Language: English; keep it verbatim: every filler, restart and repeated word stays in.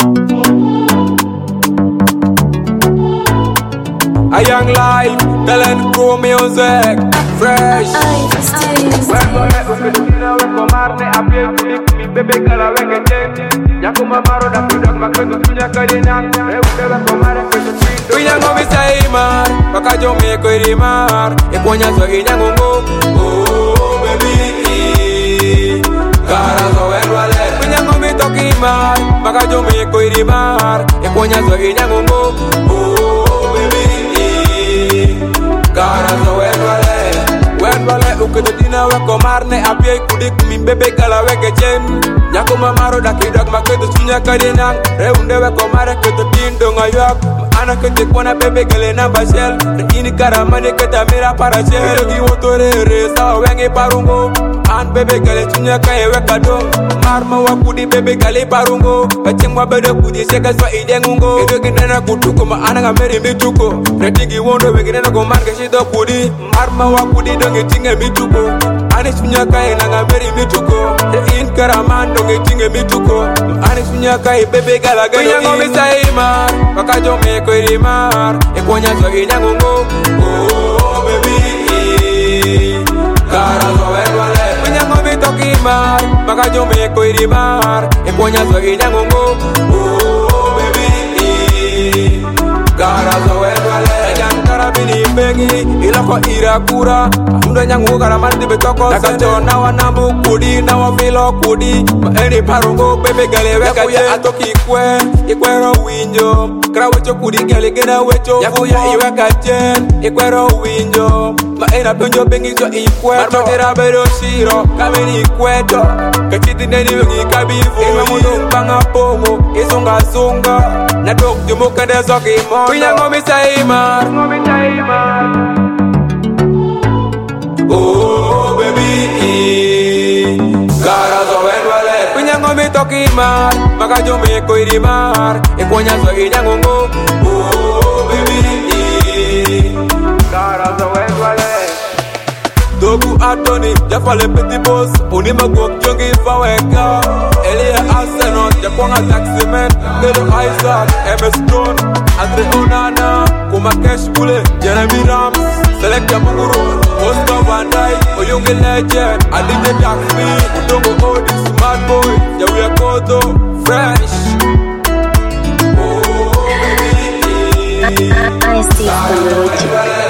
A young life, talent crew music, fresh. When go let us get in our command, I feel me, baby, girl, I like a change. Yakuma Maro, the product, my cousin, Yakadina, they will never come out of the We young go say, man, Bakajo make a mar, if one has a young go, oh, baby, Carazo and Wallet. We young go be talking, man, Bakajo make a mar, if one has a young go, oh, baby. Carazo and Wallet. When Wallet, who could have dinner, Wacomarne, a pay kudik, me baby, Galawaka Jem. Yakuma Maro, the kid of Maka, the Sunya Kadina, Reunde Wacomara, the Tindo, York. Ana kete kona bebe galena bashel Ini karamane keta mira parashel Yogi wotore resa wenge parungo An bebe gale chunya kaye weka dong Marma wakudi bebe gale parungo Kachengwa bede kudi sheka swa idengungo Edo ginena kutuko ma ana ngameri mituko Retigi wondo wenginena gomarga shido kudi Marma wakudi donge tinge mituko Ani chunya kaye na ngameri mituko Te in karaman donge tinge mituko Ani chunya kaye bebe gala gano Kunya ngomi saimar Kakajo meko Rimar, e ponya so inyangungo, oh baby, Carazo and Wallet. When you me talking mar, Bakajo me ko rimar, e ponya so inyangungo, oh baby, Carazo and Wallet. Yan karabini bengi, ilako irakura, unda nyangu karamandi betoko. Nakajo na wanambu kudi, na wafilo kudi, ma eni parungo bebe gale weka ya atoki kwe, ikwero winjo. Kra wecho kudi gale gena wecho Yakuya iwe kachen Ikwero winjo Ma ena penjo bengi so ikweto Marma kira bedo shiro Kameni ikweto Kachiti neni wengi kabivu Iwe mundo mpanga pongo Isunga sunga Na dok jumu kende soki mono Pinya ngomi saimar Ngomi saimar Oh baby Carazo and Wallet Pinya ngomi toki mar Makajo me ko irimar E konya so inyangungo Oh baby Carazo and Wallet Dogu Atoni Jafale petit boss Unima gwok jongi faweka Elia Arsenal Japonga taximan Nelo Isaac M S Stone Andre Onana Kuma Cash Bule Jeremy Rams Selecta Muguru Oscar Van Dyke Oyunge Legend Adije Daxmi Udongo Odi Smart Boy Yawia Koto Fresh Oh baby I see the